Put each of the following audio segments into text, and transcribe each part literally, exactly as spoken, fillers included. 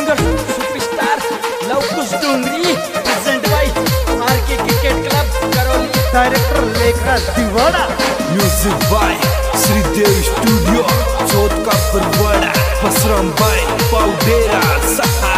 Singer superstar Luvkush Dongri present by RK cricket club Karauli. Director Lekhraj Diwara. Music by Shridev studio Chauth का Parwara. पसरम bye पाउडेरा सहा।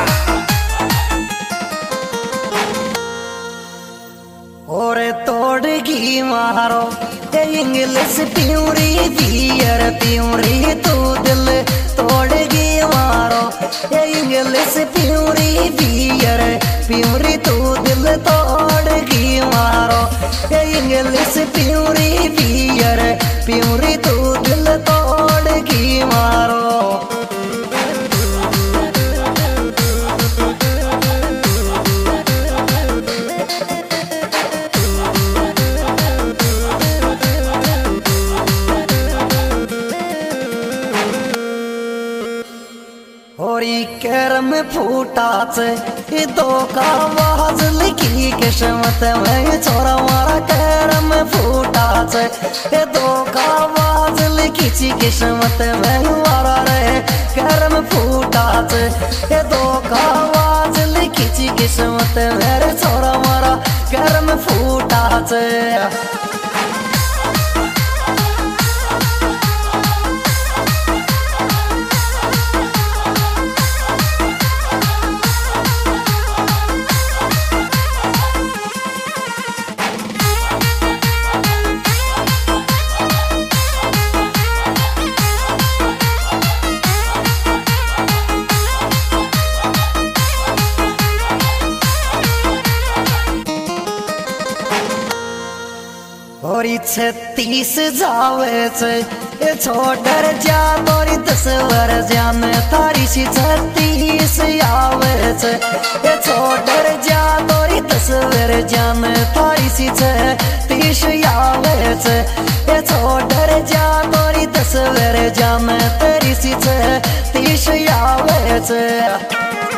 और तोड़गी मारो इंग्लिश प्यूरी बियर प्यूरी तू दिल तोड़गी मारो इंग्लिश प्यूरी बियर प्यूरी तू दिल तोड़गी मारो इंग्लिश प्यूरी बियर प्यूरी तू दिल तोड़गी मारो। करम फूटाच दो का आवाज लिखी किस्मत में छोरा मारा करम फूटाच दो का आवाज लिखी किस्मत में मारा रे करम फूटाच दो का आवाज लिखी किस्मत में छोरा मारा करम फूटाच। और छत्तीस जावे छोड़ जा तोरी दस वर जान तारी सी छत्तीस आवे छोड़ जा तोरी दस वर जान तारी सी छत्तीस आवे छोड़ जा तोरी दस वर जान तारी सी छत्तीस आवे।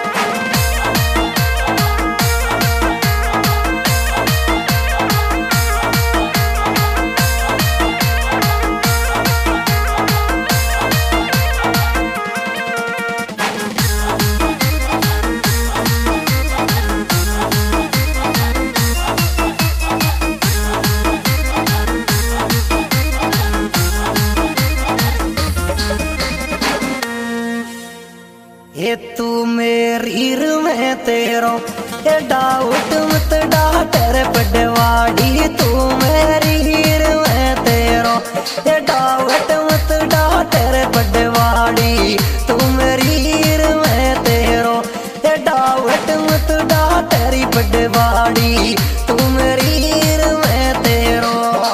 ये तू मेरी में तेरो ये डाउट मत डाटर पडवाड़ी तू मेरी में तेरो ये डाउट मत डाटर पडवाड़ी तू मेरी में तेरो ये डाउट मत डाटरी पडवाड़ी तू मेरी में तेरो।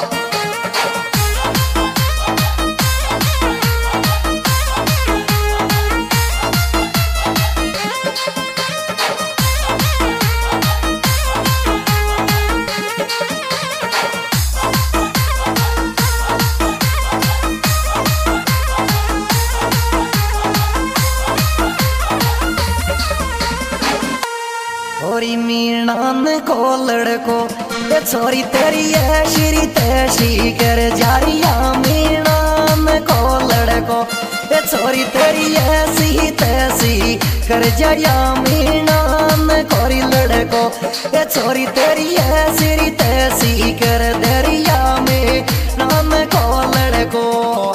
छोरी मीणान को लड़को ये छोरी तेरी है श्री तैसी कर जारिया मीणान को लड़को ये छोरी तेरी है सी तैसी कर जारिया मीणान कोरी लड़को ये छोरी तेरी है श्री तैसी कर दरिया मीणान को लड़को।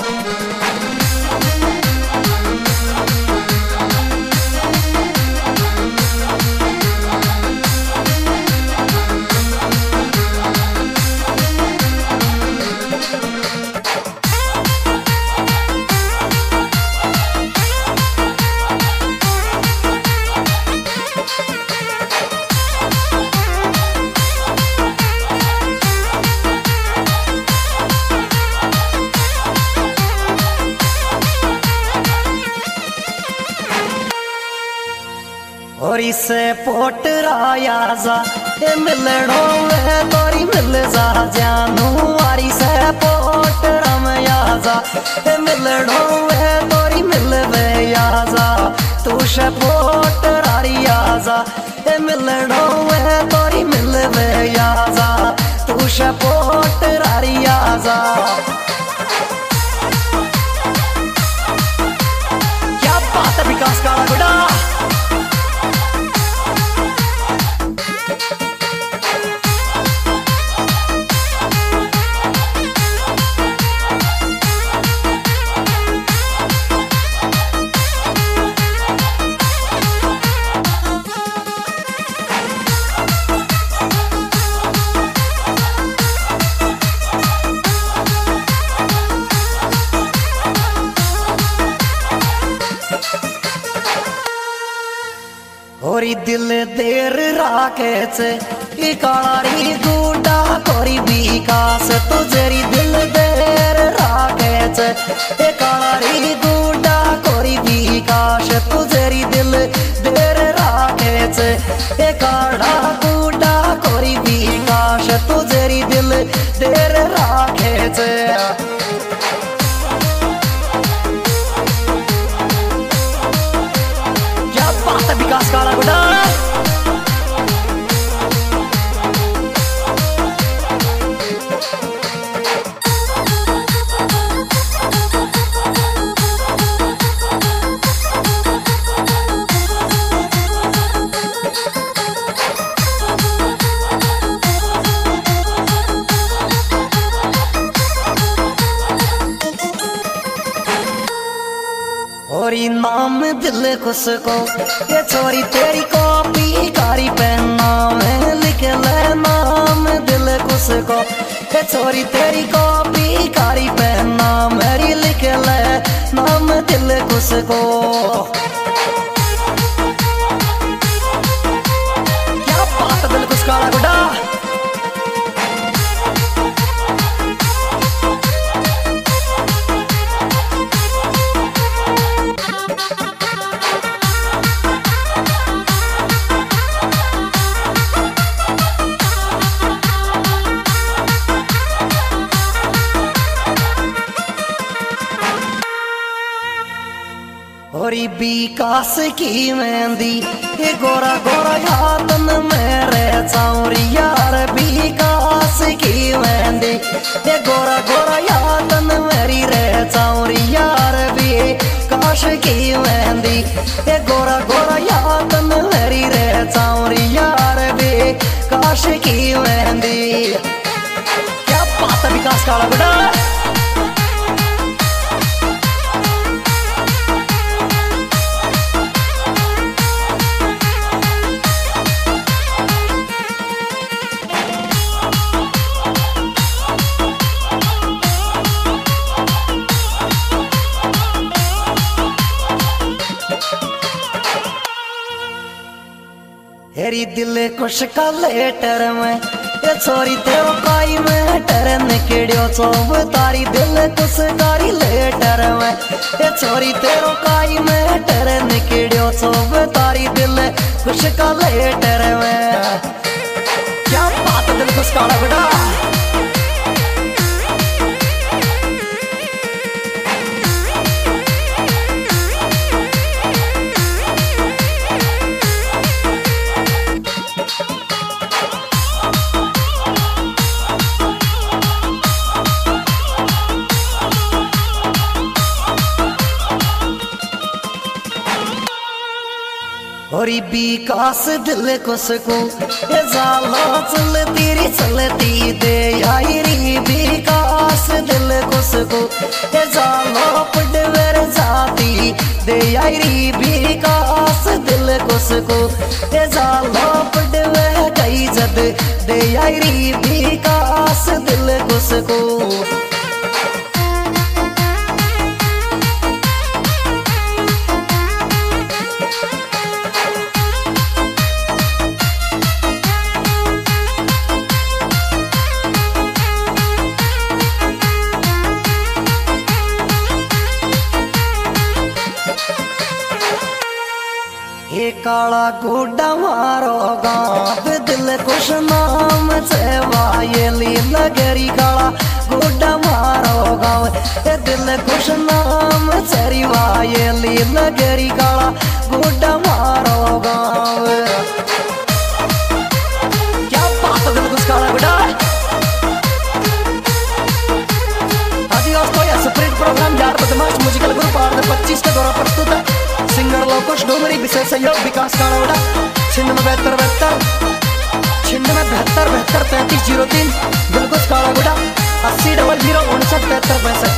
और इसे पोट राया जा ए मिलड़ो में तोरी मिल जा जानू वारी से पोट रमया जा ए मिलड़ो में तोरी मिल वे या जा तू से पोट रारिया जा ए मिलड़ो में तोरी मिल वे या जा तू से पोट रारिया जा। क्या बात है विकास का गुड़ा। होरी दिल देर राखे छे ई काळारी गुडा कोरी विकास तुझरी दिल देर राखे छे ए काळारी गुडा कोरी विकास तुझरी दिल देर राखे छे ए काळा गुडा कोरी विकास तुझरी दिल देर राखे छे। क्या बात है विकास काला गुडा। और नाम दिल खुश को ये छोरी तेरी कॉपी कारी पेन नाम लिख ले नाम दिल खुश को ये छोरी तेरी कॉपी कारी पेन नाम मेरी लिख ले नाम दिल खुश को। क्या बात दिल खुश काला गुडा। होरी विकास की मेहंदी ये गोरा गोरा यादन मेरे चौरी यार विकास की मेहंदी ये गोरा गोरा यादन मेरी रे चौरी यार विकास की मेहंदी ये गोरा गोरा यादन मेरी रे चौरी यार विकास की मेहंदी। क्या बात है विकास काला गुडा। हेरी दिल खुश का लेटर में ये छोरी तेरो काई में टरन केड़ियो चोब तारी दिल खुश कारी लेटर में ये छोरी तेरो काई में टरन केड़ियो चोब तारी दिल खुश का लेटर में। क्या बात दिल खुश काला गुडा। होरी विकास दिल खुश को ये जाला चल तेरी चलती दे आई री विकास दिल खुश को ये जाला पडवर जाती दे आई री विकास दिल खुश को ये जाला पडवर गई जद दे आई री विकास दिल खुश को। ये काला गुडा मारो गाँव दिल खुश नाम से वायली लगरी काला गुडा मारो गाँव ये दिल खुश नाम से वायली लगरी काला गुडा मारो गाँव। क्या बात है दिल खुश काला गुडा। दोस्तों यह स्प्रिंट प्रोग्राम यार बदमाश म्यूजिकल ग्रुप आठ पच्चीस के द्वारा प्रस्तुत है। सिंगर लोकोश डोमरी विशेष सहयोग विकास कालावड़ा छिन्न में बहत्तर बहत्तर छिन्न में बहत्तर बहत्तर पैंतीस जीरो तीन दिलकुश कालागुड़ा अस्सी डबल जीरो उनसठ बहत्तर पैंसठ।